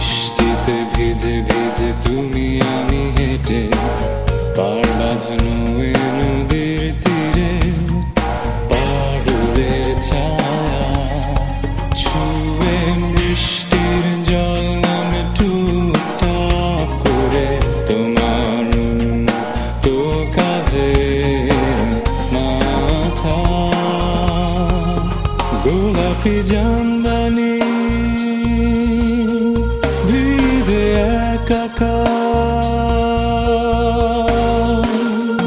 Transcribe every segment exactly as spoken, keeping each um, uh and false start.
বৃষ্টিতে ভিজে ভিজে তুমি আমি হেঁটে পাড় বাঁধানো এ নদীর তীরে পারুলের ছায়া ছুঁয়ে বৃষ্টির জল নামে টুকটাক করে তোমার তো কাঁধে মাথা গোলাপি জামদানি ভিজে একাকার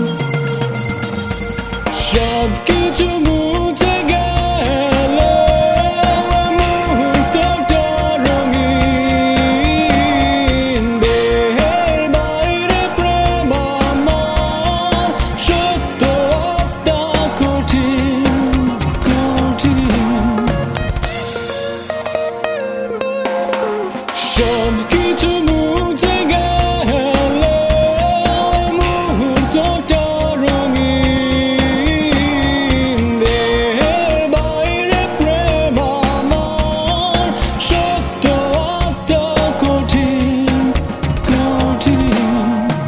সব কিছু মুছে গেল মুহূর্তটা রঙিন দেহের বাইরে প্রেম আমার সত্য আত্মা কঠিন কঠিন সব কিছু মুছে গেল মুহূর্তটা রঙিন দেহের বাইরে প্রেম আমার সত্য আত্মা কঠিন কঠিন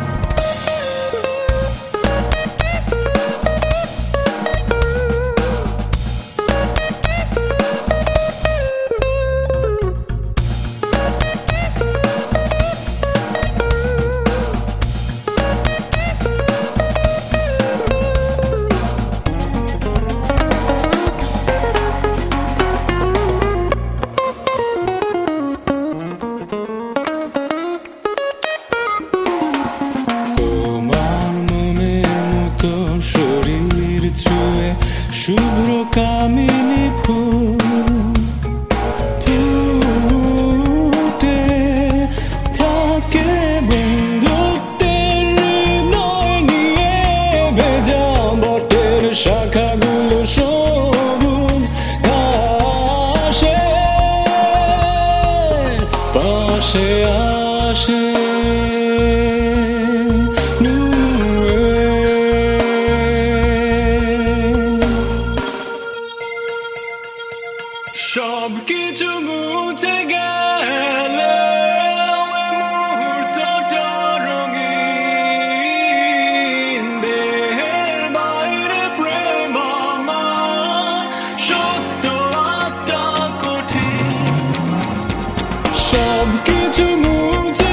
শরীর ছুঁয়ে শুভ্র কামিনী ফুল ফুটে থাকে বন্ধুত্বের হৃদয় নিয়ে ভেজা বটের শাখাগুলো সবুজ ঘাসে পাশে আসে সব কিছু মুছে গেল মুহূর্তটা রঙিন দেহের বাইরে প্রেম আমার সত্য আত্মা কঠিন সব কিছু মুছে